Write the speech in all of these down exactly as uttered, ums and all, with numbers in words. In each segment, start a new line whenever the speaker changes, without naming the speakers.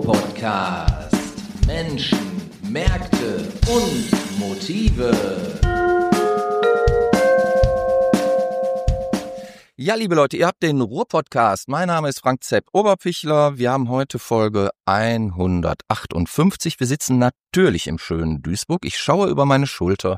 Ruhr-Podcast. Menschen, Märkte und Motive.
Ja, liebe Leute, ihr habt den Ruhr-Podcast. Mein Name ist Frank Zepp Oberpichler. Wir haben heute Folge hundertachtundfünfzig. Wir sitzen natürlich im schönen Duisburg. Ich schaue über meine Schulter.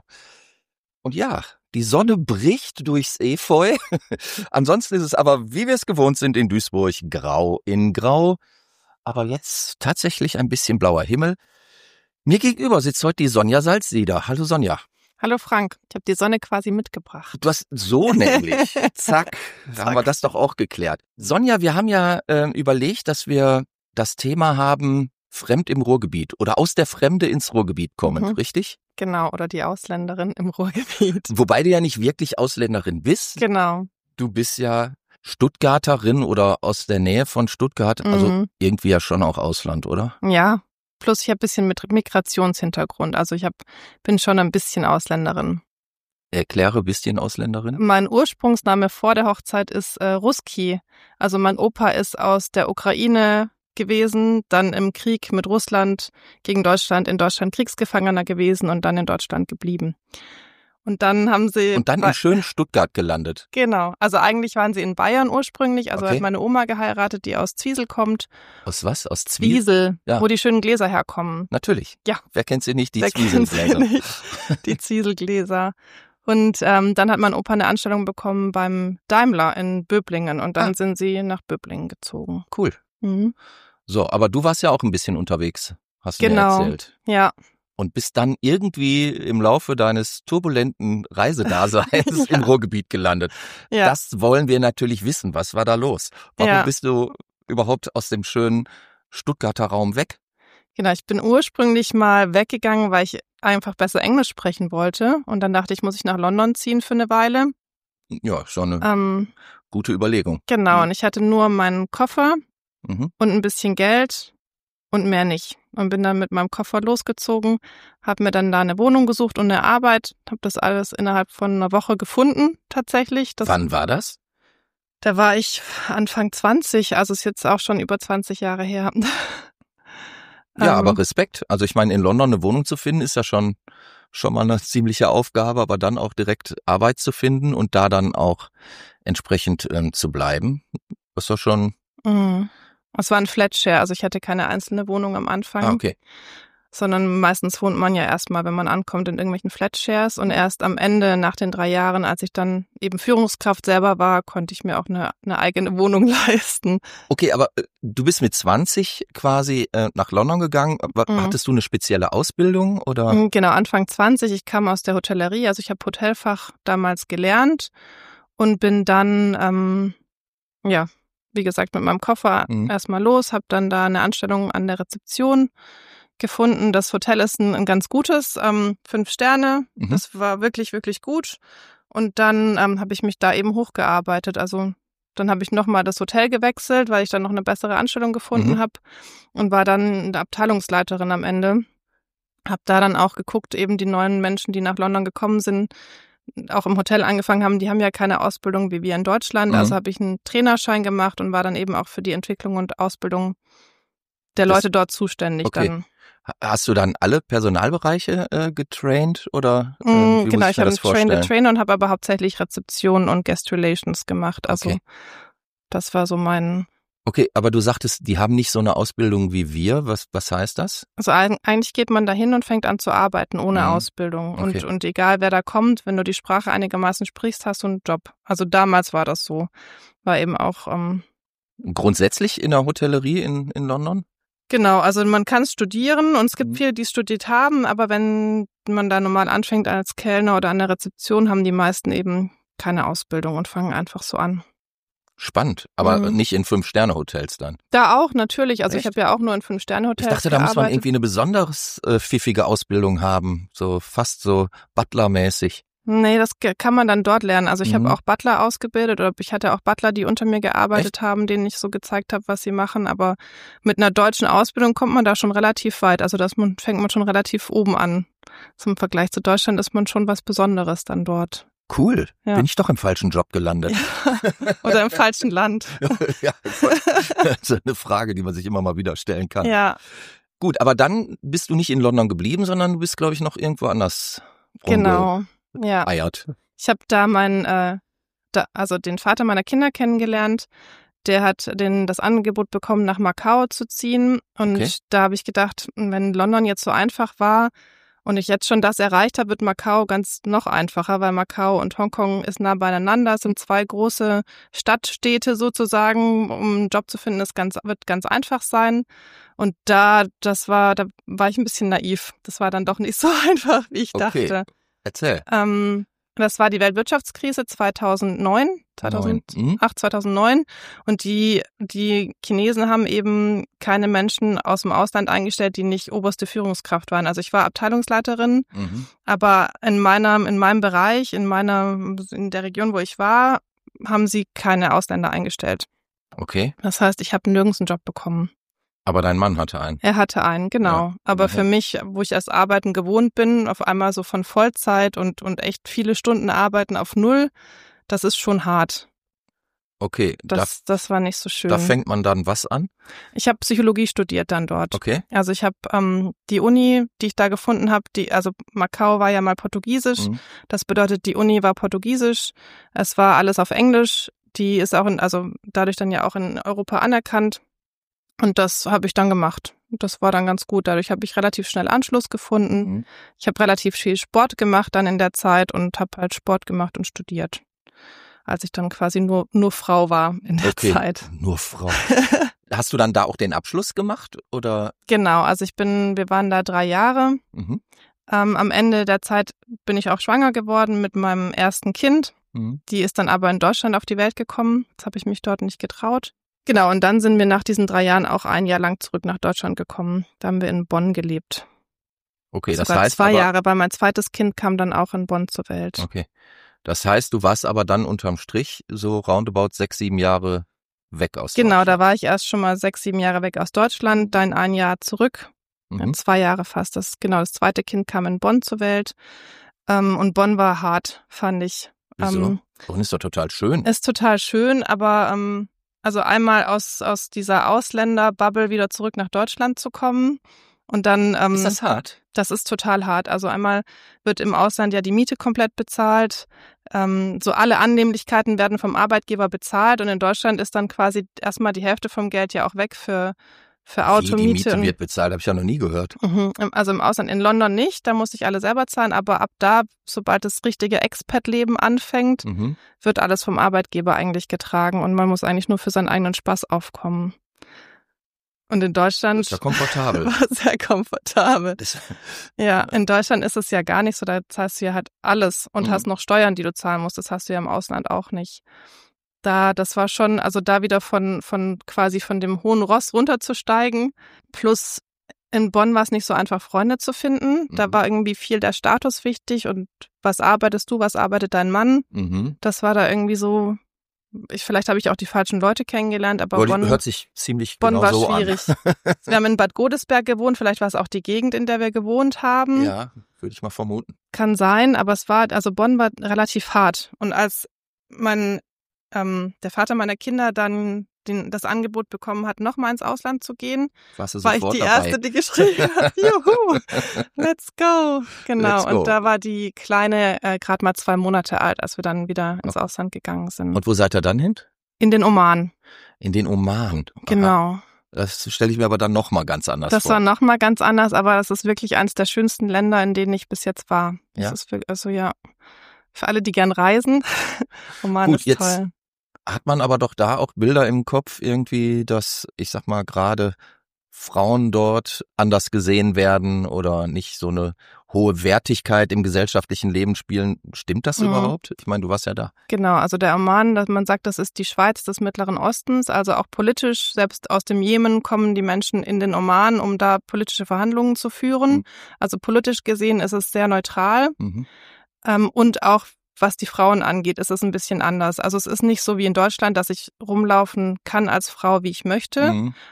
Und ja, die Sonne bricht durchs Efeu. Ansonsten ist es aber, wie wir es gewohnt sind in Duisburg, grau in grau. Aber jetzt tatsächlich ein bisschen blauer Himmel. Mir gegenüber sitzt heute die Sonja Salzsieder. Hallo Sonja.
Hallo Frank, ich habe die Sonne quasi mitgebracht.
Du hast so nämlich. Zack, da haben wir das doch auch geklärt. Sonja, wir haben ja äh, überlegt, dass wir das Thema haben, fremd im Ruhrgebiet oder aus der Fremde ins Ruhrgebiet kommen,
Mhm.
richtig?
Genau, oder die Ausländerin im Ruhrgebiet.
Wobei du ja nicht wirklich Ausländerin bist.
Genau.
Du bist ja Stuttgarterin oder aus der Nähe von Stuttgart, also
Mhm.
irgendwie ja schon auch Ausland, oder?
Ja, plus ich habe ein bisschen mit Migrationshintergrund, also ich hab, bin schon ein bisschen Ausländerin.
Erkläre ein bisschen Ausländerin.
Mein Ursprungsname vor der Hochzeit ist äh, Ruski, also mein Opa ist aus der Ukraine gewesen, dann im Krieg mit Russland gegen Deutschland, in Deutschland Kriegsgefangener gewesen und dann in Deutschland geblieben. Und dann haben sie...
Und dann in schönen Stuttgart gelandet.
Genau, also eigentlich waren sie in Bayern ursprünglich, also
Okay.
hat meine Oma geheiratet, die aus Zwiesel kommt.
Aus was? Aus Zwiesel?
Zwiesel,
Ja.
wo die schönen Gläser herkommen.
Natürlich.
Ja.
Wer kennt sie nicht, die
Wer kennt sie
Zwieselgläser?
nicht? Die Zwieselgläser. Und ähm, dann hat mein Opa eine Anstellung bekommen beim Daimler in Böblingen und dann
Ah.
sind sie nach Böblingen gezogen.
Cool.
Mhm.
So, aber du warst ja auch ein bisschen unterwegs, hast du
Genau.
mir erzählt.
Ja,
Und bist dann irgendwie im Laufe deines turbulenten Reisedaseins
Ja.
im Ruhrgebiet gelandet.
ja.
Das wollen wir natürlich wissen. Was war da los? Warum
Ja.
bist du überhaupt aus dem schönen Stuttgarter Raum weg?
Genau, ich bin ursprünglich mal weggegangen, weil ich einfach besser Englisch sprechen wollte. Und dann dachte ich, muss ich nach London ziehen für eine Weile.
Ja, schon eine
Ähm,
gute Überlegung.
genau,
Mhm.
und ich hatte nur meinen Koffer
Mhm.
und ein bisschen Geld und mehr nicht. Und bin dann mit meinem Koffer losgezogen, habe mir dann da eine Wohnung gesucht und eine Arbeit, habe das alles innerhalb von einer Woche gefunden tatsächlich. Das,
Wann war das?
Da war ich Anfang zwanzig, also ist jetzt auch schon über zwanzig Jahre her.
Ja,
Ähm,
aber Respekt. Also ich meine, in London eine Wohnung zu finden, ist ja schon schon mal eine ziemliche Aufgabe, aber dann auch direkt Arbeit zu finden und da dann auch entsprechend ähm, zu bleiben, ist doch schon...
mh. Es war ein Flatshare, also ich hatte keine einzelne Wohnung am Anfang.
Ah, okay.
Sondern meistens wohnt man ja erstmal, wenn man ankommt, in irgendwelchen Flatshares und erst am Ende, nach den drei Jahren, als ich dann eben Führungskraft selber war, konnte ich mir auch eine, eine eigene Wohnung leisten.
Okay, aber äh, du bist mit zwanzig quasi äh, nach London gegangen. Wa-
Mhm.
Hattest du eine spezielle Ausbildung oder?
Mhm, Genau, Anfang zwanzig, ich kam aus der Hotellerie, also ich habe Hotelfach damals gelernt und bin dann, ähm, ja, wie gesagt, mit meinem Koffer
Mhm.
erstmal los, habe dann da eine Anstellung an der Rezeption gefunden. Das Hotel ist ein, ein ganz gutes, ähm, fünf Sterne.
Mhm.
Das war wirklich, wirklich gut. Und dann ähm, habe ich mich da eben hochgearbeitet. Also dann habe ich nochmal das Hotel gewechselt, weil ich dann noch eine bessere Anstellung gefunden
Mhm.
habe und war dann eine Abteilungsleiterin am Ende. Habe da dann auch geguckt, eben die neuen Menschen, die nach London gekommen sind, auch im Hotel angefangen haben, die haben ja keine Ausbildung wie wir in Deutschland.
Mhm.
Also habe ich einen Trainerschein gemacht und war dann eben auch für die Entwicklung und Ausbildung der
Das-
Leute dort zuständig.
Okay.
Dann.
Ha- Hast du dann alle Personalbereiche äh, getraint oder äh,
Mm,
wie
genau,
muss ich
ich
mir
habe
das
einen Train the
vorstellen?
Trainer und habe aber hauptsächlich Rezeption und Guest Relations gemacht. Also
Okay.
das war so mein,
Okay, aber du sagtest, die haben nicht so eine Ausbildung wie wir. Was was heißt das?
also eig- eigentlich geht man da hin und fängt an zu arbeiten ohne
Mhm.
Ausbildung. Und,
Okay.
und egal wer da kommt, wenn du die Sprache einigermaßen sprichst, hast du einen Job. Also damals war das so. War eben auch, ähm,
Grundsätzlich in der Hotellerie in in London?
genau, also man kann studieren und es gibt
Mhm.
viele, die es studiert haben, aber wenn man da normal anfängt als Kellner oder an der Rezeption, haben die meisten eben keine Ausbildung und fangen einfach so an.
Spannend, aber
Mhm.
nicht in Fünf-Sterne-Hotels dann.
Da auch, natürlich. Also
Echt?
ich habe ja auch nur in
Ich
Fünf-Sterne-Hotels
dachte, da muss man
gearbeitet.
irgendwie eine besonders äh, pfiffige Ausbildung haben, so fast so Butler-mäßig.
Nee, das ge- kann man dann dort lernen. Also ich
Mhm.
habe auch Butler ausgebildet oder ich hatte auch Butler, die unter mir gearbeitet haben, denen ich so gezeigt habe, was sie machen. Aber mit einer deutschen Ausbildung kommt man da schon relativ weit. Also das man, fängt man schon relativ oben an. Zum Vergleich zu Deutschland ist man schon was Besonderes dann dort.
Cool.
Ja.
Bin ich doch im falschen Job gelandet.
Ja. Oder im falschen Land.
Ja, das ist eine Frage, die man sich immer mal wieder stellen kann.
Ja,
Gut, aber dann bist du nicht in London geblieben, sondern du bist, glaube ich, noch irgendwo anders
genau. Ja.
rumgeeiert.
Ich habe da meinen, äh, da, also den Vater meiner Kinder kennengelernt. Der hat den, das Angebot bekommen, nach Macau zu ziehen. Und
Okay.
da habe ich gedacht, wenn London jetzt so einfach war und ich jetzt schon das erreicht habe, wird Macau ganz noch einfacher, weil Macau und Hongkong ist nah beieinander. Es sind zwei große Stadtstädte sozusagen. Um einen Job zu finden, ist ganz, wird ganz einfach sein. Und da, das war, da war ich ein bisschen naiv. Das war dann doch nicht so einfach, wie ich
Okay.
dachte.
Erzähl.
Ähm, das war die Weltwirtschaftskrise zweitausendneun, zweitausendacht,
Neun. Mhm.
zweitausendneun. Und die, die Chinesen haben eben keine Menschen aus dem Ausland eingestellt, die nicht oberste Führungskraft waren. Also ich war Abteilungsleiterin,
Mhm.
aber in meinem, in meinem Bereich, in meiner, in der Region, wo ich war, haben sie keine Ausländer eingestellt.
Okay.
Das heißt, ich habe nirgends einen Job bekommen.
Aber dein Mann hatte einen.
Er hatte einen, genau.
Ja,
Aber
immerhin.
für mich, wo ich erst arbeiten gewohnt bin, auf einmal so von Vollzeit und, und echt viele Stunden arbeiten auf null, das ist schon hart.
Okay. Da,
Das, das war nicht so schön.
da fängt man dann was an?
Ich habe Psychologie studiert dann dort.
Okay.
Also ich habe ähm, die Uni, die ich da gefunden habe, die, also Macau war ja mal portugiesisch.
Mhm.
Das bedeutet, die Uni war portugiesisch. Es war alles auf Englisch. Die ist auch in, also dadurch dann ja auch in Europa anerkannt. Und das habe ich dann gemacht. Das war dann ganz gut. Dadurch habe ich relativ schnell Anschluss gefunden.
Mhm.
Ich habe relativ viel Sport gemacht dann in der Zeit und habe halt Sport gemacht und studiert. Als ich dann quasi nur nur Frau war in der
Okay.
Zeit.
Nur Frau. Hast du dann da auch den Abschluss gemacht oder?
Genau, also ich bin, wir waren da drei Jahre.
Mhm.
Ähm, am Ende der Zeit bin ich auch schwanger geworden mit meinem ersten Kind.
Mhm.
Die ist dann aber in Deutschland auf die Welt gekommen. Jetzt habe ich mich dort nicht getraut. Genau, und dann sind wir nach diesen drei Jahren auch ein Jahr lang zurück nach Deutschland gekommen. Da haben wir in Bonn gelebt.
Okay, das
Sogar
heißt
zwei
aber,
Jahre, weil mein zweites Kind kam dann auch in Bonn zur Welt.
Okay. Das heißt, du warst aber dann unterm Strich so roundabout sechs, sieben Jahre weg aus
Genau,
Deutschland.
da war ich erst schon mal sechs, sieben Jahre weg aus Deutschland, dann ein Jahr zurück,
Mhm.
zwei Jahre fast. Das genau, das zweite Kind kam in Bonn zur Welt. Ähm, und Bonn war hart, fand ich.
Wieso?
Ähm,
Bonn ist doch total schön.
ist total schön, aber ähm, also einmal aus aus dieser Ausländerbubble wieder zurück nach Deutschland zu kommen und dann ähm,
Ist das hart?
das ist total hart. Also einmal wird im Ausland ja die Miete komplett bezahlt. Ähm, so alle Annehmlichkeiten werden vom Arbeitgeber bezahlt und in Deutschland ist dann quasi erstmal die Hälfte vom Geld ja auch weg für für Auto,
Wie, die
Miete.
Miete
und-
wird bezahlt, habe ich ja noch nie gehört.
Mhm. Also im Ausland, in London nicht, da muss ich alle selber zahlen, aber ab da, sobald das richtige Expat-Leben anfängt,
Mhm.
wird alles vom Arbeitgeber eigentlich getragen und man muss eigentlich nur für seinen eigenen Spaß aufkommen. Und in Deutschland
Ist ja komfortabel.
war es sehr komfortabel.
Das,
Ja, in Deutschland ist es ja gar nicht so, da zahlst du ja halt alles und
Mhm.
hast noch Steuern, die du zahlen musst. Das hast du ja im Ausland auch nicht. Da, das war schon, also da wieder von, von quasi von dem hohen Ross runterzusteigen. Plus in Bonn war es nicht so einfach, Freunde zu finden. Da
Mhm.
war irgendwie viel der Status wichtig und was arbeitest du, was arbeitet dein Mann?
mhm.
Das war da irgendwie so, ich, vielleicht habe ich auch die falschen Leute kennengelernt, aber
Wollte-
Bonn,
hört sich ziemlich
Bonn
genau
war
so
schwierig. Wir haben in Bad Godesberg gewohnt, vielleicht war es auch die Gegend, in der wir gewohnt haben.
an. Ja, würde ich mal vermuten.
Kann sein, aber es war, also Bonn war relativ hart. Und als mein, ähm, der Vater meiner Kinder dann den, das Angebot bekommen hat, nochmal ins Ausland zu gehen,
Warst du
war ich
sofort
die
dabei?
Erste, die geschrieben hat, juhu, let's go. Genau,
Let's go.
und da war die Kleine äh, gerade mal zwei Monate alt, als wir dann wieder ins Ausland gegangen sind.
Und wo seid ihr dann hin?
In den Oman,
In den Oman. Aha.
genau.
Das stelle ich mir aber dann nochmal ganz anders
Das
vor.
war nochmal ganz anders, aber es ist wirklich eines der schönsten Länder, in denen ich bis jetzt war. Das
Ja?
ist wirklich, also ja, für alle, die gern reisen, Oman
Gut,
ist
jetzt-
toll.
Hat man aber doch da auch Bilder im Kopf irgendwie, dass, ich sag mal, gerade Frauen dort anders gesehen werden oder nicht so eine hohe Wertigkeit im gesellschaftlichen Leben spielen. Stimmt das
Mhm.
überhaupt? Ich meine, du warst ja da.
Genau, also der Oman, dass man sagt, das ist die Schweiz des Mittleren Ostens, also auch politisch, selbst aus dem Jemen kommen die Menschen in den Oman, um da politische Verhandlungen zu führen.
Mhm.
Also politisch gesehen ist es sehr neutral
Mhm.
ähm, und auch was die Frauen angeht, ist es ein bisschen anders. Also es ist nicht so wie in Deutschland, dass ich rumlaufen kann als Frau, wie ich möchte.
Mhm.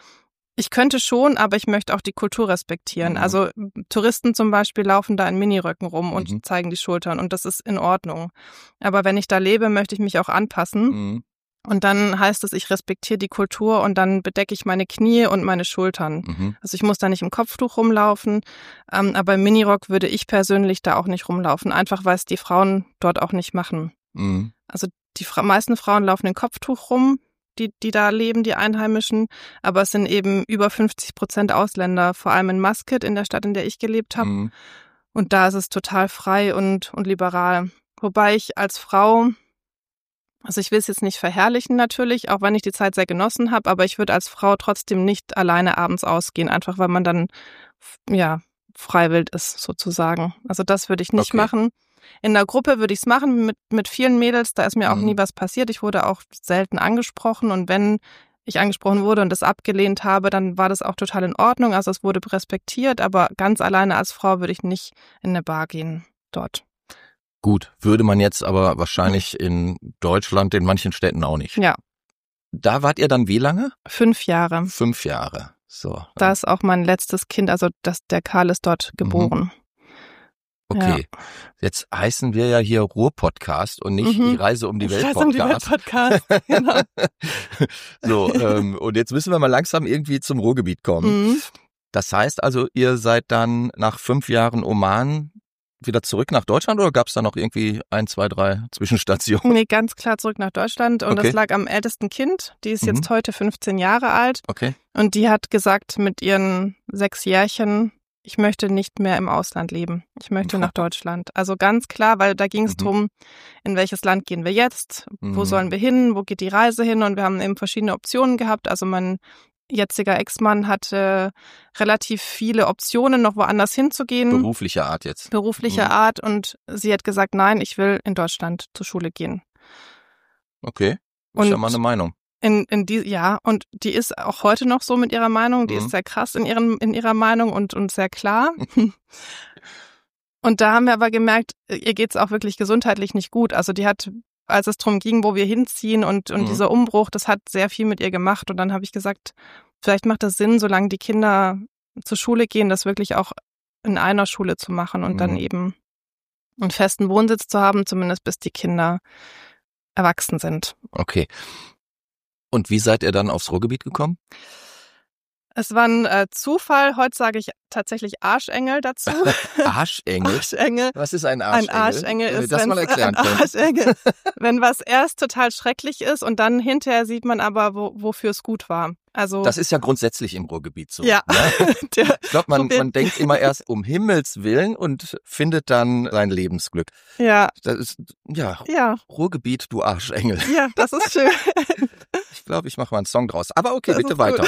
Ich könnte schon, aber ich möchte auch die Kultur respektieren.
Mhm.
Also Touristen zum Beispiel laufen da in Miniröcken rum und
Mhm.
zeigen die Schultern und das ist in Ordnung. Aber wenn ich da lebe, möchte ich mich auch anpassen.
Mhm.
Und dann heißt es, ich respektiere die Kultur und dann bedecke ich meine Knie und meine Schultern.
Mhm.
Also ich muss da nicht im Kopftuch rumlaufen, ähm, aber im Minirock würde ich persönlich da auch nicht rumlaufen, einfach weil es die Frauen dort auch nicht machen.
Mhm.
Also die Fra- meisten Frauen laufen in Kopftuch rum, die, die da leben, die Einheimischen, aber es sind eben über fünfzig Prozent Ausländer, vor allem in Muscat, in der Stadt, in der ich gelebt habe.
Mhm.
Und da ist es total frei und, und liberal. Wobei ich als Frau, also ich will es jetzt nicht verherrlichen natürlich, auch wenn ich die Zeit sehr genossen habe, aber ich würde als Frau trotzdem nicht alleine abends ausgehen, einfach weil man dann, ja, freiwillig ist sozusagen. Also das würde ich nicht
Okay.
machen. In der Gruppe würde ich es machen mit, mit vielen Mädels, da ist mir auch
Mhm.
nie was passiert. Ich wurde auch selten angesprochen und wenn ich angesprochen wurde und das abgelehnt habe, dann war das auch total in Ordnung. Also es wurde respektiert, aber ganz alleine als Frau würde ich nicht in eine Bar gehen dort.
Gut, würde man jetzt aber wahrscheinlich in Deutschland, in manchen Städten auch nicht.
Ja,
Da wart ihr dann wie lange?
fünf Jahre.
Fünf Jahre. So.
Da ist auch mein letztes Kind, also das, der Karl ist dort geboren.
Okay. Jetzt heißen wir ja hier Ruhr-Podcast und nicht
Mhm.
Ich reise um die
Ich
Welt
reise um die Welt
Podcast.
Podcast. Genau.
So, ähm, und jetzt müssen wir mal langsam irgendwie zum Ruhrgebiet kommen.
Mhm.
Das heißt also, ihr seid dann nach fünf Jahren Oman wieder zurück nach Deutschland oder gab es da noch irgendwie ein, zwei, drei Zwischenstationen?
Nee, ganz klar zurück nach Deutschland und
Okay.
das lag am ältesten Kind. Die ist
Mhm.
jetzt heute fünfzehn Jahre alt
Okay.
und die hat gesagt mit ihren sechs Jährchen, ich möchte nicht mehr im Ausland leben. Ich möchte nach Deutschland. Also ganz klar, weil da ging es
Mhm.
drum, in welches Land gehen wir jetzt? Wo
Mhm.
sollen wir hin? Wo geht die Reise hin? Und wir haben eben verschiedene Optionen gehabt. Also mein jetziger Ex-Mann hatte relativ viele Optionen, noch woanders hinzugehen.
Beruflicher Art jetzt.
beruflicher
Mhm.
Art und sie hat gesagt, nein, ich will in Deutschland zur Schule gehen.
Okay. Ist
Und
ja mal eine Meinung.
In, in die, ja, und die ist auch heute noch so mit ihrer Meinung, die
Mhm.
ist sehr krass in, ihren, in ihrer Meinung und, und sehr klar. Und da haben wir aber gemerkt, ihr geht's auch wirklich gesundheitlich nicht gut. Also die hat, als es drum ging, wo wir hinziehen und, und
Mhm.
dieser Umbruch, das hat sehr viel mit ihr gemacht. Und dann habe ich gesagt, vielleicht macht das Sinn, solange die Kinder zur Schule gehen, das wirklich auch in einer Schule zu machen und
Mhm.
dann eben einen festen Wohnsitz zu haben, zumindest bis die Kinder erwachsen sind.
Okay. Und wie seid ihr dann aufs Ruhrgebiet gekommen?
Es war ein äh, Zufall, heute sage ich tatsächlich Arschengel dazu.
Arschengel?
Arschengel.
Was ist ein
Ein
Arschengel?
Arschengel
Wenn ihr
ist,
das mal
wenn's-
erklären
ein
könnt.
Arschengel, wenn was erst total schrecklich ist und dann hinterher sieht man aber, wo, wofür es gut war. Also
Das ist ja grundsätzlich im Ruhrgebiet so.
ja,
Ne?
der,
Ich glaube, man,
Probier-
man denkt immer erst um Himmels Willen und findet dann sein Lebensglück.
ja,
Das ist, ja,
ja,
Ruhrgebiet, du Arschengel.
ja, das ist schön.
Ich glaube, ich mache mal einen Song draus. Aber okay,
Das
bitte
ist
weiter.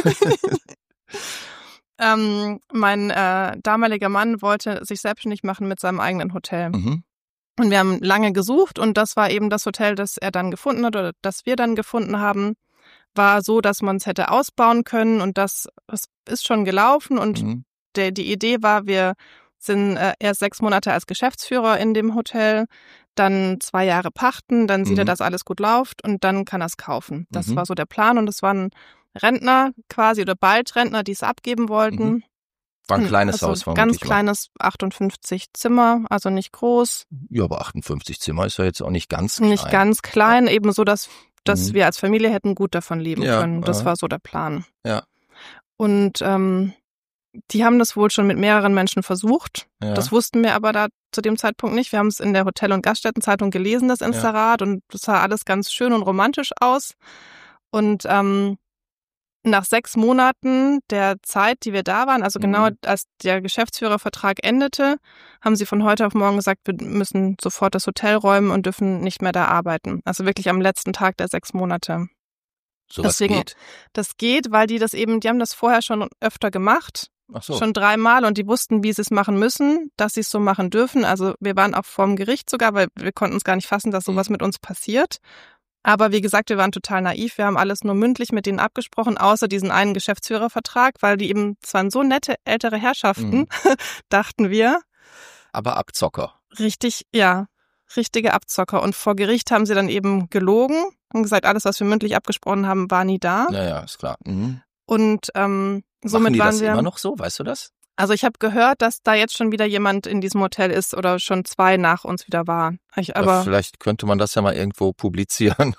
ähm, mein äh, damaliger Mann wollte sich selbstständig machen mit seinem eigenen Hotel.
mhm.
Und wir haben lange gesucht und das war eben das Hotel, das er dann gefunden hat oder das wir dann gefunden haben, war so, dass man es hätte ausbauen können und das, das ist schon gelaufen und
Mhm.
der, die Idee war, wir sind äh, erst sechs Monate als Geschäftsführer in dem Hotel, dann zwei Jahre pachten, dann sieht
Mhm.
er, dass alles gut läuft und dann kann er es kaufen. Das
Mhm.
war so der Plan und es waren Rentner quasi oder bald Rentner, die es abgeben wollten.
Mhm. War ein kleines
also
Haus vermutlich.
ganz kleines, achtundfünfzig Zimmer, also nicht groß,
Mal. Ja, aber achtundfünfzig Zimmer ist ja jetzt auch nicht ganz klein.
nicht ganz klein, eben so, dass, dass
Mhm.
wir als Familie hätten gut davon leben
Ja,
können. Das
aha.
war so der Plan.
Ja.
Und ähm, die haben das wohl schon mit mehreren Menschen versucht.
Ja.
Das wussten wir aber da zu dem Zeitpunkt nicht. Wir haben es in der Hotel- und Gaststättenzeitung gelesen, das Inserat, und das sah alles ganz schön und romantisch aus. Und ähm, nach sechs Monaten der Zeit, die wir da waren, also genau
Mhm.
als der Geschäftsführervertrag endete, haben sie von heute auf morgen gesagt, wir müssen sofort das Hotel räumen und dürfen nicht mehr da arbeiten. Also wirklich am letzten Tag der sechs Monate.
Sowas
deswegen-
geht.
Das geht, weil die das eben, die haben das vorher schon öfter gemacht,
Ach so.
schon dreimal, und die wussten, wie sie es machen müssen, dass sie es so machen dürfen. Also wir waren auch vorm Gericht sogar, weil wir konnten es gar nicht fassen, dass sowas
Mhm.
mit uns passiert. Aber wie gesagt, wir waren total naiv. Wir haben alles nur mündlich mit denen abgesprochen, außer diesen einen Geschäftsführervertrag, weil die eben, es waren so nette ältere Herrschaften,
Mhm.
dachten wir.
Aber Abzocker.
Richtig, ja, richtige Abzocker. Und vor Gericht haben sie dann eben gelogen und gesagt, alles, was wir mündlich abgesprochen haben, war nie da.
Ja, ja, ist klar. Mhm.
Und ähm, somit
Machen die
waren
das
wir
immer noch so, weißt du das?
Also ich habe gehört, dass da jetzt schon wieder jemand in diesem Hotel ist oder schon zwei nach uns wieder war. Ich, aber
ja, vielleicht könnte man das ja mal irgendwo publizieren.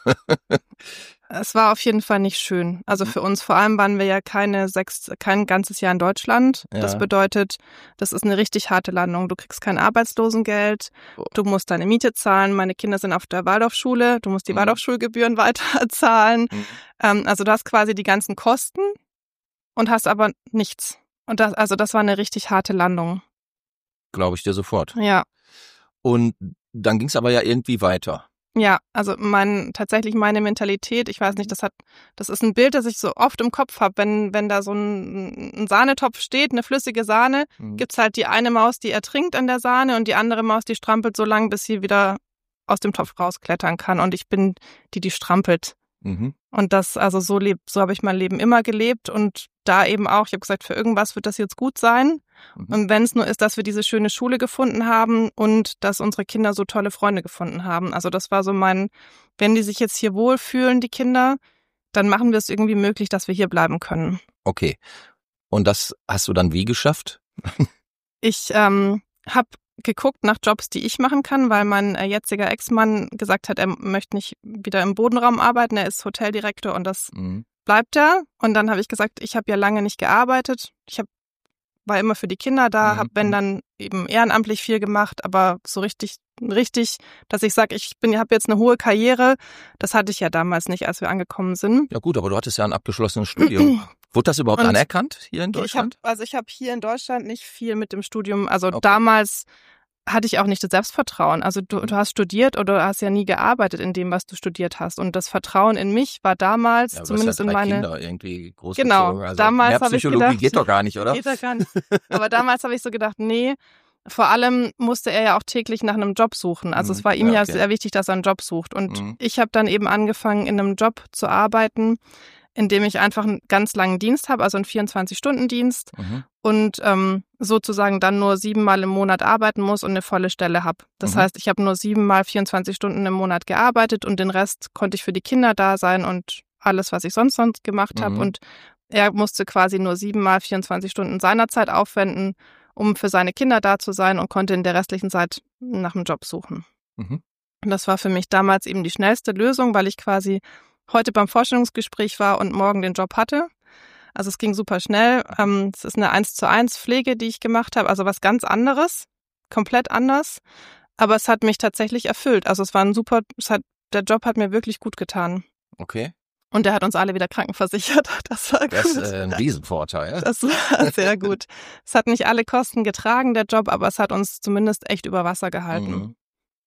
Es war auf jeden Fall nicht schön. Also für uns, vor allem waren wir ja keine sechs, kein ganzes Jahr in Deutschland.
Ja.
Das bedeutet, das ist eine richtig harte Landung. Du kriegst kein Arbeitslosengeld, du musst deine Miete zahlen. Meine Kinder sind auf der Waldorfschule, du musst die
Mhm.
Waldorfschulgebühren weiter zahlen.
Mhm.
Ähm, also du hast quasi die ganzen Kosten und hast aber nichts. Und das, also das war eine richtig harte Landung.
Glaube ich dir sofort.
Ja.
Und dann ging es aber ja irgendwie weiter.
Ja, also mein tatsächlich meine Mentalität, ich weiß nicht, das hat, das ist ein Bild, das ich so oft im Kopf habe, wenn wenn da so ein, ein Sahnetopf steht, eine flüssige Sahne,
Mhm.
gibt's halt die eine Maus, die ertrinkt an der Sahne und die andere Maus, die strampelt so lang, bis sie wieder aus dem Topf rausklettern kann. Und ich bin die, die strampelt.
Mhm.
Und das, also so lebt, so habe ich mein Leben immer gelebt und da eben auch, ich habe gesagt, für irgendwas wird das jetzt gut sein.
Mhm.
Und wenn es nur ist, dass wir diese schöne Schule gefunden haben und dass unsere Kinder so tolle Freunde gefunden haben. Also das war so mein, wenn die sich jetzt hier wohlfühlen, die Kinder, dann machen wir es irgendwie möglich, dass wir hier bleiben können.
Okay. Und das hast du dann wie geschafft?
Ich ähm, habe geguckt nach Jobs, die ich machen kann, weil mein äh, jetziger Ex-Mann gesagt hat, er möchte nicht wieder im Bodenraum arbeiten, er ist Hoteldirektor und das
Mhm.
bleibt er. Und dann habe ich gesagt, ich habe ja lange nicht gearbeitet. Ich hab, war immer für die Kinder da,
Mhm.
habe wenn dann eben ehrenamtlich viel gemacht, aber so richtig, richtig, dass ich sage, ich bin, habe jetzt eine hohe Karriere, das hatte ich ja damals nicht, als wir angekommen sind.
Ja gut, aber du hattest ja ein abgeschlossenes Studium. Wurde das überhaupt
Und
anerkannt hier in
Ich hab,
Deutschland?
also ich habe hier in Deutschland nicht viel mit dem Studium, also
Okay.
damals hatte ich auch nicht das Selbstvertrauen. Also du, du hast studiert oder hast ja nie gearbeitet in dem, was du studiert hast. Und das Vertrauen in mich war damals,
Ja, du hast
zumindest
ja
in
drei
meine...
Kinder irgendwie groß
Genau,
gezogen. Also
damals
mehr
habe ich
Psychologie
gedacht,
geht doch gar nicht, oder?
Geht doch gar nicht. Aber damals habe ich so gedacht, nee, vor allem musste er ja auch täglich nach einem Job suchen. Also
Mhm.
es war ihm
Ja,
ja
okay.
sehr wichtig, dass er einen Job sucht. Und
Mhm.
ich habe dann eben angefangen, in einem Job zu arbeiten, in dem ich einfach einen ganz langen Dienst habe, also einen vierundzwanzig-Stunden-Dienst
Mhm.
und ähm, sozusagen dann nur siebenmal im Monat arbeiten muss und eine volle Stelle habe. Das
Mhm.
heißt, ich habe nur siebenmal vierundzwanzig Stunden im Monat gearbeitet und den Rest konnte ich für die Kinder da sein und alles, was ich sonst sonst gemacht habe.
Mhm.
Und er musste quasi nur siebenmal vierundzwanzig Stunden seiner Zeit aufwenden, um für seine Kinder da zu sein und konnte in der restlichen Zeit nach einem Job suchen.
Mhm.
Und das war für mich damals eben die schnellste Lösung, weil ich quasi heute beim Vorstellungsgespräch war und morgen den Job hatte. Also es ging super schnell. Ähm, es ist eine eins zu eins Pflege, die ich gemacht habe, also was ganz anderes, komplett anders. Aber es hat mich tatsächlich erfüllt. Also es war ein super, es hat, der Job hat mir wirklich gut getan.
Okay.
Und der hat uns alle wieder krankenversichert. Das war
Das ist
gut.
äh, ein Riesenvorteil.
Das war sehr gut. Es hat nicht alle Kosten getragen, der Job, aber es hat uns zumindest echt über Wasser gehalten.
Mhm.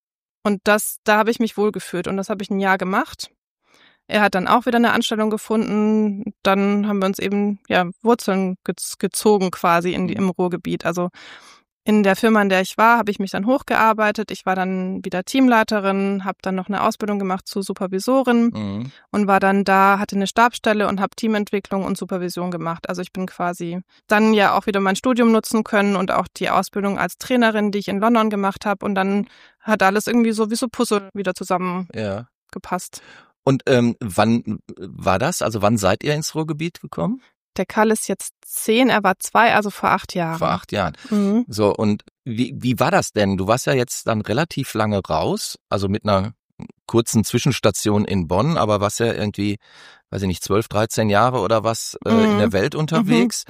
Und das, da habe ich mich wohlgefühlt und das habe ich ein Jahr gemacht. Er hat dann auch wieder eine Anstellung gefunden. Dann haben wir uns eben ja Wurzeln gez- gezogen quasi in die, im Ruhrgebiet. Also in der Firma, in der ich war, habe ich mich dann hochgearbeitet. Ich war dann wieder Teamleiterin, habe dann noch eine Ausbildung gemacht zur Supervisorin
Mhm.
und war dann da, hatte eine Stabsstelle und habe Teamentwicklung und Supervision gemacht. Also ich bin quasi dann ja auch wieder mein Studium nutzen können und auch die Ausbildung als Trainerin, die ich in London gemacht habe. Und dann hat alles irgendwie so wie so Puzzle wieder zusammengepasst.
Ja. Und ähm, wann war das? Also wann seid ihr ins Ruhrgebiet gekommen?
Der Karl ist jetzt zehn, er war zwei, also vor acht Jahren.
Vor acht Jahren.
Mhm.
So, und wie, wie war das denn? Du warst ja jetzt dann relativ lange raus, also mit einer kurzen Zwischenstation in Bonn, aber warst ja irgendwie, weiß ich nicht, zwölf, dreizehn Jahre oder was äh,
Mhm.
in der Welt unterwegs.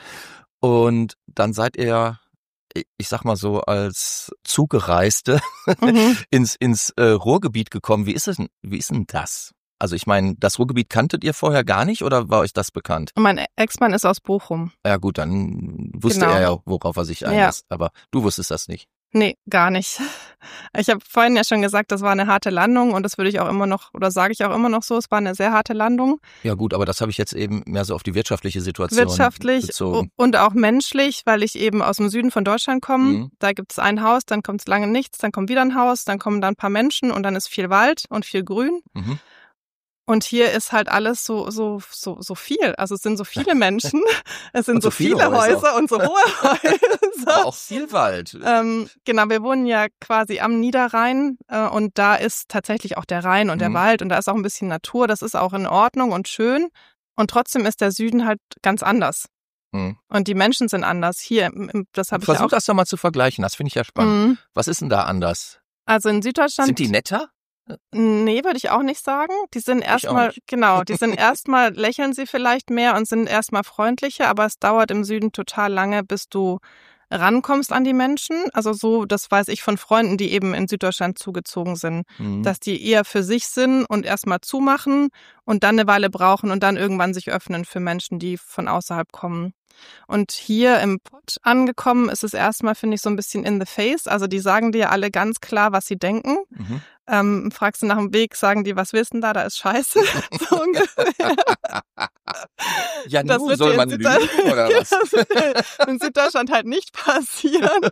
Und dann seid ihr, ich sag mal so, als Zugereiste
Mhm.
ins, ins äh, Ruhrgebiet gekommen. Wie ist es, wie ist denn das? Also ich meine, das Ruhrgebiet kanntet ihr vorher gar nicht oder war euch das bekannt?
Und mein Ex-Mann ist aus Bochum.
Ja gut, dann wusste
Genau.
er ja, worauf er sich einlässt. Aber du wusstest das nicht.
Nee, gar nicht. Ich habe vorhin ja schon gesagt, das war eine harte Landung und das würde ich auch immer noch, oder sage ich auch immer noch so, es war eine sehr harte Landung.
Ja gut, aber das habe ich jetzt eben mehr so auf die wirtschaftliche Situation
Wirtschaftlich
bezogen.
und auch menschlich, weil ich eben aus dem Süden von Deutschland komme.
Mhm.
Da gibt es ein Haus, dann kommt es lange nichts, dann kommt wieder ein Haus, dann kommen da ein paar Menschen und dann ist viel Wald und viel Grün.
Mhm.
Und hier ist halt alles so so so so viel. Also es sind so viele Menschen, es sind
Und
so,
so viele
viele Häuser.
Häuser
und so hohe Häuser.
Aber auch viel Wald.
Ähm, genau, wir wohnen ja quasi am Niederrhein äh, und da ist tatsächlich auch der Rhein und der
Mhm.
Wald und da ist auch ein bisschen Natur. Das ist auch in Ordnung und schön. Und trotzdem ist der Süden halt ganz anders.
Mhm.
Und die Menschen sind anders. Hier, das habe ich ja auch.
Versuch das doch mal zu vergleichen, das finde ich ja spannend.
Mhm.
Was ist denn da anders?
Also in Süddeutschland.
Sind die netter?
Nee, würde ich auch nicht sagen. Die sind erstmal, genau, die sind erstmal, lächeln sie vielleicht mehr und sind erstmal freundlicher, aber es dauert im Süden total lange, bis du rankommst an die Menschen. Also so, das weiß ich von Freunden, die eben in Süddeutschland zugezogen sind,
Mhm.
dass die eher für sich sind und erstmal zumachen und dann eine Weile brauchen und dann irgendwann sich öffnen für Menschen, die von außerhalb kommen. Und hier im Pott angekommen ist es erstmal, finde ich, so ein bisschen in the face. Also die sagen dir alle ganz klar, was sie denken.
Mhm.
Ähm, fragst du nach dem Weg, sagen die, was willst du denn da? Da ist Scheiße. So ungefähr.
Ja,
Das
nu,
wird
soll
dir
man
in
lügen
Süddeutschland-
oder was?
Das wird in Süddeutschland halt nicht passieren.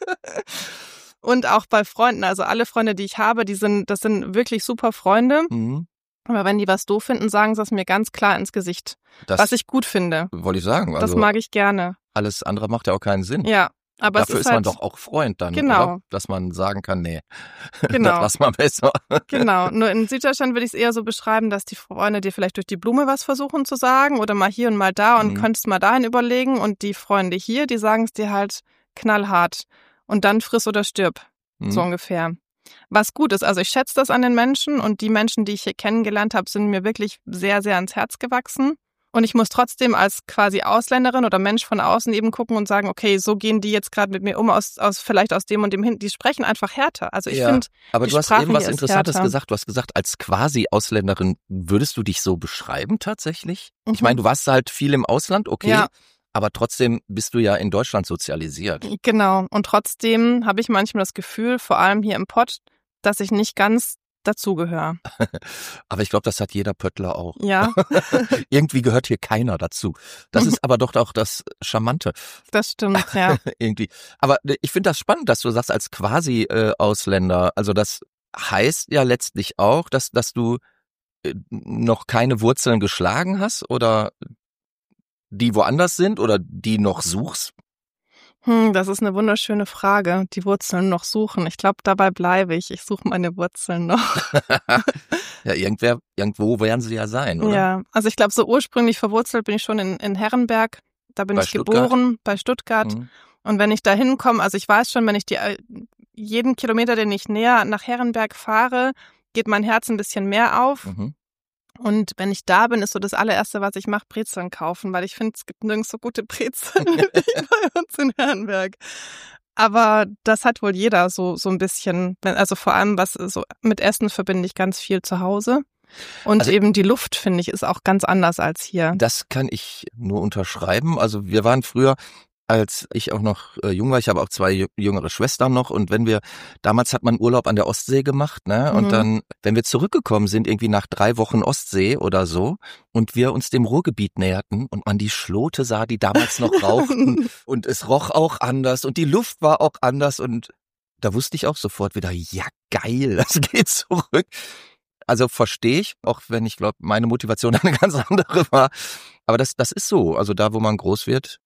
Und auch bei Freunden, also alle Freunde, die ich habe, die sind, das sind wirklich super Freunde.
Mhm.
Aber wenn die was doof finden, sagen sie es mir ganz klar ins Gesicht.
Das
Was ich gut finde.
wollte ich sagen.
Das
Also
mag ich gerne.
alles andere macht ja auch keinen Sinn.
Ja, aber
Dafür
es
ist,
ist,
man
halt,
doch auch Freund dann,
Genau.
oder? Dass man sagen kann, nee,
Genau.
das lass mal besser.
Genau, nur in Süddeutschland würde ich es eher so beschreiben, dass die Freunde dir vielleicht durch die Blume was versuchen zu sagen oder mal hier und mal da und
Mhm.
könntest mal dahin überlegen und die Freunde hier, die sagen es dir halt knallhart und dann friss oder stirb,
Mhm.
so ungefähr. Was gut ist, also ich schätze das an den Menschen und die Menschen, die ich hier kennengelernt habe, sind mir wirklich sehr, sehr ans Herz gewachsen. Und ich muss trotzdem als quasi Ausländerin oder Mensch von außen eben gucken und sagen, okay, so gehen die jetzt gerade mit mir um, aus, aus vielleicht aus dem und dem hin. Die sprechen einfach härter. Also ich
Ja,
finde,
aber
die
du hast
Sprache
eben was
hier ist
Interessantes
härter.
gesagt. Du hast gesagt, als quasi Ausländerin würdest du dich so beschreiben tatsächlich? Ich
Mhm.
meine, du warst halt viel im Ausland, okay,
Ja.
aber trotzdem bist du ja in Deutschland sozialisiert.
Genau. Und trotzdem habe ich manchmal das Gefühl, vor allem hier im Pott, dass ich nicht ganz dazugehöre.
Aber ich glaube, das hat jeder Pöttler auch.
Ja,
Irgendwie gehört hier keiner dazu. Das ist aber doch auch das Charmante
das stimmt, ja.
irgendwie. Aber ich finde das spannend, dass du sagst, als quasi äh, Ausländer. Also das heißt ja letztlich auch, dass, dass du äh, noch keine Wurzeln geschlagen hast oder die woanders sind oder die noch suchst.
Hm, das ist eine wunderschöne Frage. Die Wurzeln noch suchen. Ich glaube, dabei bleibe ich. Ich suche meine Wurzeln noch.
Ja, irgendwer, irgendwo werden sie ja sein, oder?
Ja, also ich glaube, so ursprünglich verwurzelt bin ich schon in, in Herrenberg. Da bin
Bei
ich
Stuttgart?
geboren, bei Stuttgart.
Mhm.
Und wenn ich da hinkomme, also ich weiß schon, wenn ich die jeden Kilometer, den ich näher nach Herrenberg fahre, geht mein Herz ein bisschen mehr auf.
Mhm.
Und wenn ich da bin, ist so das allererste, was ich mache, Brezeln kaufen, weil ich finde, es gibt nirgends so gute Brezeln wie bei uns in Herrenberg. Aber das hat wohl jeder so so ein bisschen, also vor allem was so mit Essen verbinde ich ganz viel zu Hause. Und
Also-
eben die Luft, finde ich, ist auch ganz anders als hier.
Das kann ich nur unterschreiben. Also wir waren früher, als ich auch noch äh, jung war, ich habe auch zwei jü- jüngere Schwestern noch und wenn wir, damals hat man Urlaub an der Ostsee gemacht, ne? Und
Mhm.
dann, wenn wir zurückgekommen sind, irgendwie nach drei Wochen Ostsee oder so und wir uns dem Ruhrgebiet näherten und man die Schlote sah, die damals noch rauchten und es roch auch anders und die Luft war auch anders und da wusste ich auch sofort wieder, ja geil, das geht zurück. Also verstehe ich, auch wenn ich glaube, meine Motivation eine ganz andere war. Aber das, das ist so. Also da, wo man groß wird,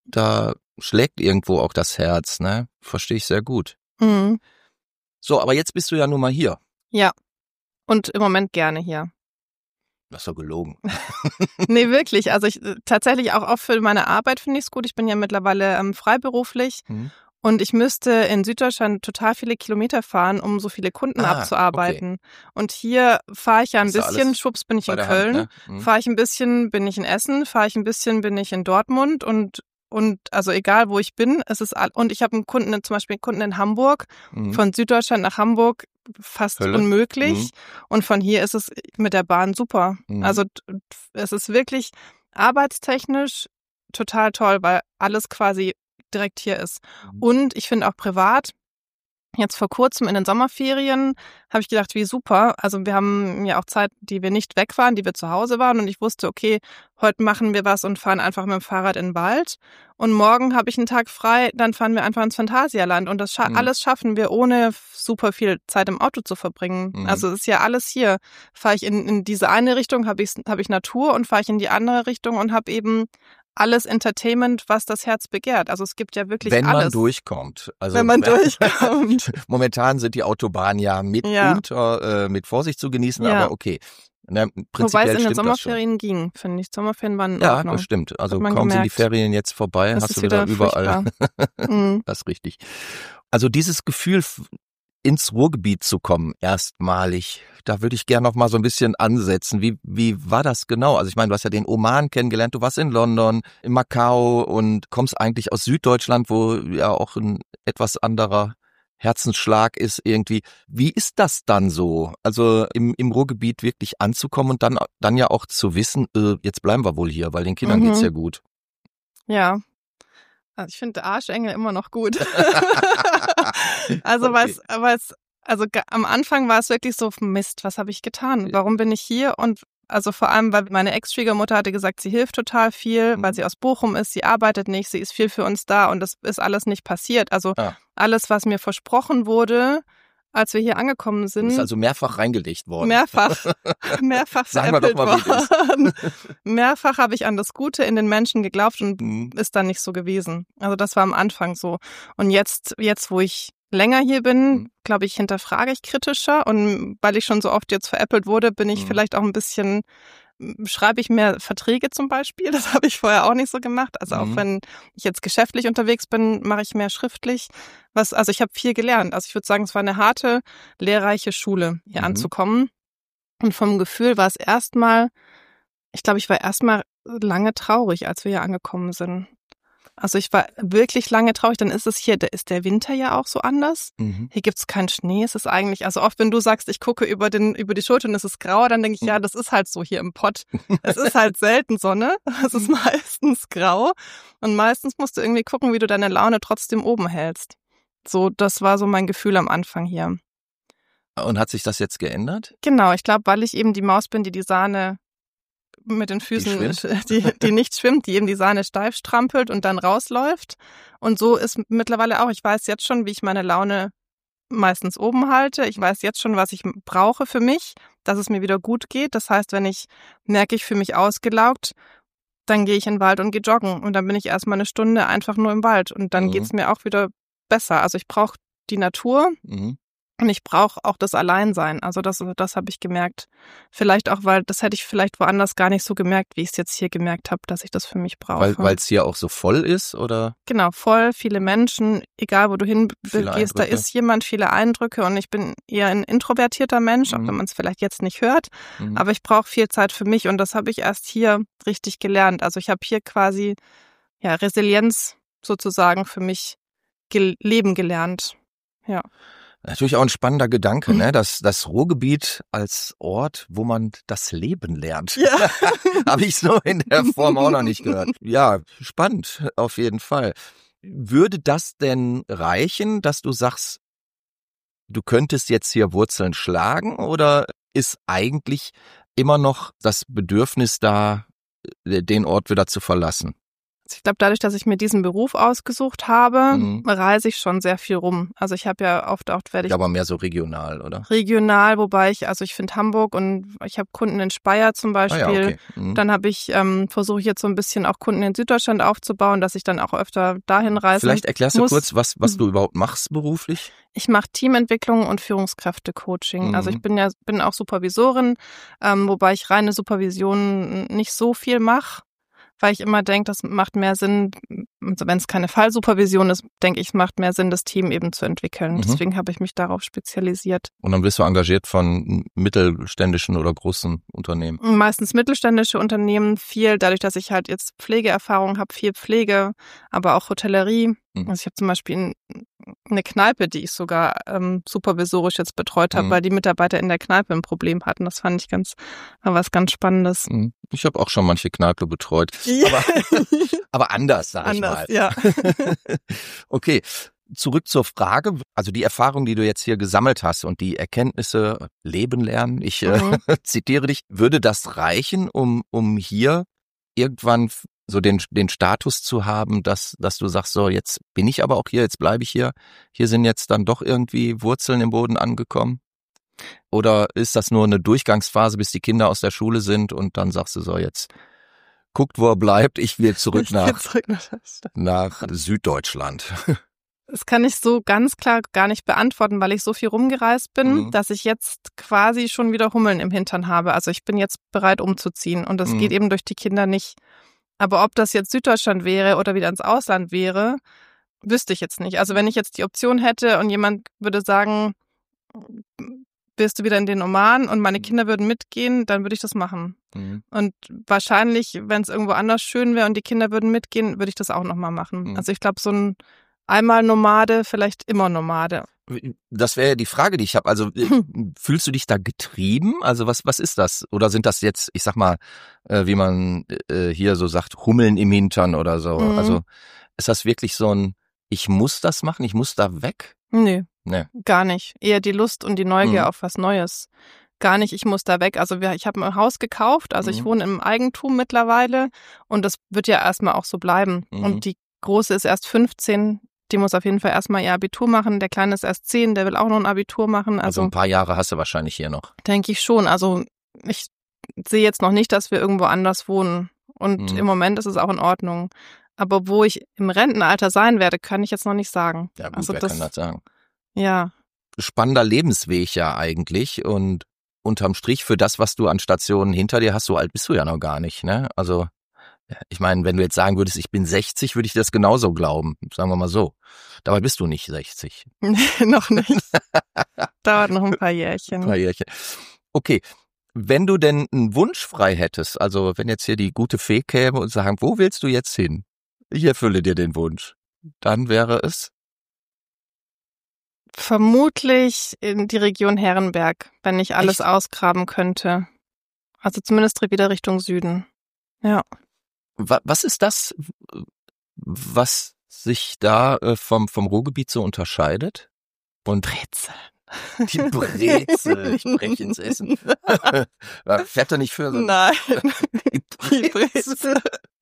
da schlägt irgendwo auch das Herz, ne? Verstehe ich sehr gut.
Mhm.
So, aber jetzt bist du ja nun mal hier.
Ja. Und im Moment gerne hier.
Das ist doch gelogen.
Nee, wirklich. Also ich tatsächlich auch, auch für meine Arbeit finde ich es gut. Ich bin ja mittlerweile ähm, freiberuflich.
Hm.
Und ich müsste in Süddeutschland total viele Kilometer fahren, um so viele Kunden
Ah,
abzuarbeiten. Und hier fahre ich ja ein
Ist ja
bisschen,
alles
schwupps bin ich
Bei
in
der
Köln,
Hand, ne? Hm.
fahre ich ein bisschen, bin ich in Essen, fahre ich ein bisschen, bin ich in Dortmund und und also egal wo ich bin, es ist all, und ich habe einen Kunden, zum Beispiel einen Kunden in Hamburg,
Hm.
von Süddeutschland nach Hamburg fast
Hölle.
unmöglich.
Mhm.
Und von hier ist es mit der Bahn super.
Mhm.
Also t- es ist wirklich arbeitstechnisch total toll, weil alles quasi direkt hier ist.
Mhm.
Und ich finde auch privat, jetzt vor kurzem in den Sommerferien, habe ich gedacht, wie super. Also wir haben ja auch Zeit, die wir nicht weg waren, die wir zu Hause waren. Und ich wusste, okay, heute machen wir was und fahren einfach mit dem Fahrrad in den Wald. Und morgen habe ich einen Tag frei, dann fahren wir einfach ins Phantasialand. Und das scha-
Mhm.
alles schaffen wir, ohne super viel Zeit im Auto zu verbringen.
Mhm.
Also es ist ja alles hier. Fahre ich in, in diese eine Richtung, habe ich, hab ich Natur und fahre ich in die andere Richtung und habe eben alles Entertainment, was das Herz begehrt. Also es gibt ja wirklich
Wenn man
alles.
durchkommt. Also
Wenn man durchkommt.
Momentan sind die Autobahnen ja mitunter äh, mit Vorsicht zu genießen,
Ja.
aber okay. Na, prinzipiell
Wobei es in den
stimmt
Sommerferien ging, finde ich. Sommerferien waren in
das schon. Ja,
Ordnung.
das stimmt. Also
Hat man
kaum sind die
gemerkt.
Ferien jetzt vorbei,
Es
hast
ist
du wieder,
wieder
überall.
Mhm.
Das ist richtig. Also dieses Gefühl, f- ins Ruhrgebiet zu kommen, erstmalig, da würde ich gerne noch mal so ein bisschen ansetzen. Wie, wie war das genau? Also ich meine, du hast ja den Oman kennengelernt, du warst in London, in Macau und kommst eigentlich aus Süddeutschland, wo ja auch ein etwas anderer Herzensschlag ist irgendwie. Wie ist das dann so? Also im, im Ruhrgebiet wirklich anzukommen und dann, dann ja auch zu wissen, äh, jetzt bleiben wir wohl hier, weil den Kindern
Mhm.
geht's ja gut.
Ja. Also ich finde Arschengel immer noch gut. Also
Okay.
weil es, weil es, also ga- am Anfang war es wirklich so, Mist, was habe ich getan? Warum bin ich hier? Und also vor allem, weil meine Ex-Schwiegermutter hatte gesagt, sie hilft total viel,
Mhm.
weil sie aus Bochum ist, sie arbeitet nicht, sie ist viel für uns da und das ist alles nicht passiert. Also
Ah.
alles, was mir versprochen wurde, als wir hier angekommen
Du
sind,
bist also mehrfach reingelegt worden.
mehrfach, mehrfach
Sagen wir doch
veräppelt
mal, wie es ist.
worden. Mehrfach habe ich an das Gute in den Menschen geglaubt und
Mhm.
ist dann nicht so gewesen. Also das war am Anfang so. Und jetzt, jetzt, wo ich länger hier bin,
Mhm.
glaube ich, hinterfrage ich kritischer. Und weil ich schon so oft jetzt veräppelt wurde, bin ich
Mhm.
vielleicht auch ein bisschen, schreibe ich mehr Verträge zum Beispiel. Das habe ich vorher auch nicht so gemacht. Also auch
Mhm.
wenn ich jetzt geschäftlich unterwegs bin, mache ich mehr schriftlich. Was, also ich habe viel gelernt. Also ich würde sagen, es war eine harte, lehrreiche Schule, hier
Mhm.
anzukommen. Und vom Gefühl war es erstmal, ich glaube, ich war erstmal lange traurig, als wir hier angekommen sind. Also ich war wirklich lange traurig. Dann ist es hier, da ist der Winter ja auch so anders.
Mhm.
Hier gibt's keinen Schnee. Es ist eigentlich, also oft, wenn du sagst, ich gucke über den über die Schulter und es ist grau, dann denke ich, ja, das ist halt so hier im Pott. Es ist halt selten Sonne. Es ist meistens grau. Und meistens musst du irgendwie gucken, wie du deine Laune trotzdem oben hältst. So, das war so mein Gefühl am Anfang hier.
Und hat sich das jetzt geändert?
Genau, ich glaube, weil ich eben die Maus bin, die die Sahne mit den Füßen,
schwimmt?
die, die nicht schwimmt, die eben die Sahne steif strampelt und dann rausläuft. Und so ist mittlerweile auch, ich weiß jetzt schon, wie ich meine Laune meistens oben halte. Ich weiß jetzt schon, was ich brauche für mich, dass es mir wieder gut geht. Das heißt, wenn ich merke, ich fühle mich ausgelaugt, dann gehe ich in den Wald und gehe joggen. Und dann bin ich erstmal eine Stunde einfach nur im Wald. Und dann
Mhm.
geht's mir auch wieder besser. Also ich brauche die Natur.
Mhm.
Und ich brauche auch das Alleinsein. Also das, das habe ich gemerkt. Vielleicht auch, weil das hätte ich vielleicht woanders gar nicht so gemerkt, wie ich es jetzt hier gemerkt habe, dass ich das für mich brauche.
Weil es hier auch so voll ist, oder?
Genau, voll, viele Menschen, egal wo du hingehst,
Viele
da
Eindrücke.
ist jemand, viele Eindrücke und ich bin eher ein introvertierter Mensch,
Mhm.
auch wenn man es vielleicht jetzt nicht hört.
Mhm.
Aber ich brauche viel Zeit für mich und das habe ich erst hier richtig gelernt. Also ich habe hier quasi ja Resilienz sozusagen für mich gel- leben gelernt. Ja.
Natürlich auch ein spannender Gedanke,
Mhm.
ne? Das, das Ruhrgebiet als Ort, wo man das Leben lernt.
Ja.
Habe ich so in der Form auch noch nicht gehört. Ja, spannend, auf jeden Fall. Würde das denn reichen, dass du sagst, du könntest jetzt hier Wurzeln schlagen, oder ist eigentlich immer noch das Bedürfnis da, den Ort wieder zu verlassen?
Ich glaube, dadurch, dass ich mir diesen Beruf ausgesucht habe,
Mhm.
reise ich schon sehr viel rum. Also ich habe ja oft auch, werde ich
Aber mehr so regional, oder?
regional, wobei ich, also ich finde Hamburg und ich habe Kunden in Speyer zum
Ah
Beispiel.
ja, okay. Mhm.
Dann habe ich, ähm, versuche ich jetzt so ein bisschen auch Kunden in Süddeutschland aufzubauen, dass ich dann auch öfter dahin reise.
Vielleicht erklärst du
muss.
kurz, was, was du überhaupt machst beruflich?
Ich mache Teamentwicklung und Führungskräfte-Coaching.
Mhm.
Also ich bin ja bin auch Supervisorin, ähm, wobei ich reine Supervision nicht so viel mache, weil ich immer denke, das macht mehr Sinn, also wenn es keine Fallsupervision ist, denke ich, es macht mehr Sinn, das Team eben zu entwickeln.
Mhm.
Deswegen habe ich mich darauf spezialisiert.
Und dann bist du engagiert von mittelständischen oder großen Unternehmen.
Meistens mittelständische Unternehmen, viel dadurch, dass ich halt jetzt Pflegeerfahrung habe, viel Pflege, aber auch Hotellerie.
Mhm.
Also ich habe zum Beispiel ein, eine Kneipe, die ich sogar ähm, supervisorisch jetzt betreut habe,
Mhm.
weil die Mitarbeiter in der Kneipe ein Problem hatten. Das fand ich ganz, war was ganz Spannendes.
Mhm. Ich habe auch schon manche Kneipe betreut. Aber, aber anders, sag ich
Anders,
mal.
ja.
Okay, zurück zur Frage. Also die Erfahrung, die du jetzt hier gesammelt hast und die Erkenntnisse, Leben lernen, ich
Mhm.
äh, zitiere dich, würde das reichen, um, um hier irgendwann so den, den Status zu haben, dass, dass du sagst, so jetzt bin ich aber auch hier, jetzt bleibe ich hier. Hier sind jetzt dann doch irgendwie Wurzeln im Boden angekommen? Oder ist das nur eine Durchgangsphase, bis die Kinder aus der Schule sind und dann sagst du so, jetzt guckt, wo er bleibt, ich will zurück
Ich geh
nach,
zurück nach der Stadt.
nach Süddeutschland.
Das kann ich so ganz klar gar nicht beantworten, weil ich so viel rumgereist bin, mhm. dass ich jetzt quasi schon wieder Hummeln im Hintern habe. Also ich bin jetzt bereit umzuziehen und das mhm. geht eben durch die Kinder nicht. Aber ob das jetzt Süddeutschland wäre oder wieder ins Ausland wäre, wüsste ich jetzt nicht. Also wenn ich jetzt die Option hätte und jemand würde sagen, willst du wieder in den Oman und meine Kinder würden mitgehen, dann würde ich das machen. Mhm. Und wahrscheinlich, wenn es irgendwo anders schön wäre und die Kinder würden mitgehen, würde ich das auch nochmal machen. Mhm. Also ich glaube, so ein einmal Nomade, vielleicht immer Nomade.
Das wäre ja die Frage, die ich habe. Also hm. fühlst du dich da getrieben? Also was was ist das? Oder sind das jetzt, ich sag mal, äh, wie man äh, hier so sagt, Hummeln im Hintern oder so? Mhm. Also ist das wirklich so ein, ich muss das machen, ich muss da weg?
Nee.
Nee.
Gar nicht. Eher die Lust und die Neugier mhm. auf was Neues. Gar nicht, ich muss da weg. Also wir, ich habe ein Haus gekauft, also mhm. ich wohne im Eigentum mittlerweile und das wird ja erstmal auch so bleiben. Mhm. Und die Große ist erst fünfzehn, die muss auf jeden Fall erstmal ihr Abitur machen. Der Kleine ist erst zehn, der will auch noch ein Abitur machen. Also,
also ein paar Jahre hast du wahrscheinlich hier noch.
Denke ich schon. Also ich sehe jetzt noch nicht, dass wir irgendwo anders wohnen. Und mhm. im Moment ist es auch in Ordnung. Aber wo ich im Rentenalter sein werde, kann ich jetzt noch nicht sagen.
Ja gut,
also
wer
das,
kann das sagen?
Ja.
Spannender Lebensweg ja eigentlich und unterm Strich für das, was du an Stationen hinter dir hast, so alt bist du ja noch gar nicht, ne? Also ich meine, wenn du jetzt sagen würdest, ich bin sechzig, würde ich das genauso glauben, sagen wir mal so. Dabei bist du nicht sechzig.
Nee, noch nicht. Dauert noch ein paar Jährchen.
Ein paar Jährchen. Okay, wenn du denn einen Wunsch frei hättest, also wenn jetzt hier die gute Fee käme und sagen, wo willst du jetzt hin? Ich erfülle dir den Wunsch. Dann wäre es?
Vermutlich in die Region Herrenberg, wenn ich alles Echt? ausgraben könnte. Also zumindest wieder Richtung Süden. Ja.
Was ist das, was sich da vom, vom Ruhrgebiet so unterscheidet? Und
Brezeln.
Die Brezel, ich breche ins Essen. Fährt er nicht für so?
Nein. Die Brezel.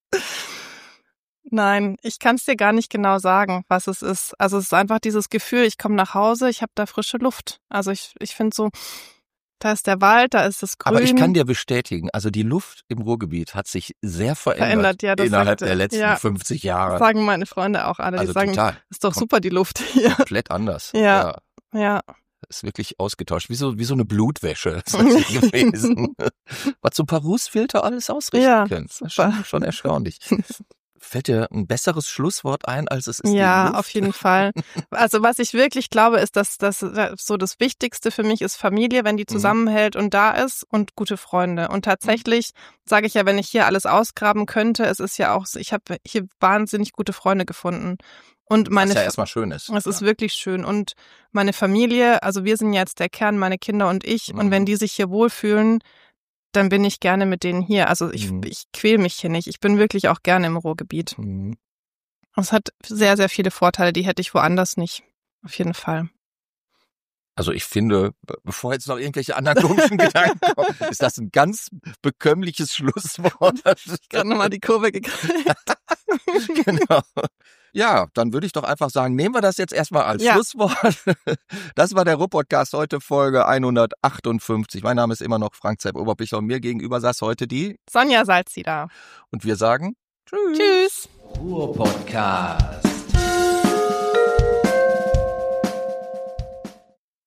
Nein, ich kann es dir gar nicht genau sagen, was es ist. Also es ist einfach dieses Gefühl, ich komme nach Hause, ich habe da frische Luft. Also ich, ich finde so, da ist der Wald, da ist das Grün.
Aber ich kann dir bestätigen, also die Luft im Ruhrgebiet hat sich sehr verändert,
verändert ja, das
innerhalb
sagte,
der letzten
ja,
fünfzig Jahre.
Das sagen meine Freunde auch alle. Die
Also
sagen,
total.
ist doch super die Luft hier.
Komplett anders.
Ja, ja. ja.
Ist wirklich ausgetauscht, wie so, wie so eine Blutwäsche ist das gewesen. Was so ein paar Rußfilter alles ausrichten
ja,
können. Das ist schon, schon erstaunlich. Fällt dir ein besseres Schlusswort ein, als es ist?
Ja,
die Luft?
Auf jeden Fall. Also was ich wirklich glaube, ist, dass das so das Wichtigste für mich ist Familie, wenn die zusammenhält und da ist und gute Freunde. Und tatsächlich sage ich ja, wenn ich hier alles ausgraben könnte, es ist ja auch, ich habe hier wahnsinnig gute Freunde gefunden. Und meine,
was ja erstmal schön ist.
Es ist ja. wirklich schön. Und meine Familie, also wir sind jetzt der Kern, meine Kinder und ich. Mhm. Und wenn die sich hier wohlfühlen, dann bin ich gerne mit denen hier. Also ich, mhm. ich quäl mich hier nicht. Ich bin wirklich auch gerne im Ruhrgebiet. Mhm. Es hat sehr, sehr viele Vorteile, die hätte ich woanders nicht. Auf jeden Fall.
Also ich finde, bevor jetzt noch irgendwelche anderen komischen Gedanken kommen, ist das ein ganz bekömmliches Schlusswort.
Ich gerade nochmal die Kurve gekriegt.
Genau. Ja, dann würde ich doch einfach sagen, nehmen wir das jetzt erstmal als ja. Schlusswort. Das war der Ruhr-Podcast heute, Folge hundertachtundfünfzig. Mein Name ist immer noch Frank Zepp Oberpichler und mir gegenüber saß heute die
Sonja Salzieder.
Und wir sagen Tschüss.
Tschüss.
Ruhr-Podcast.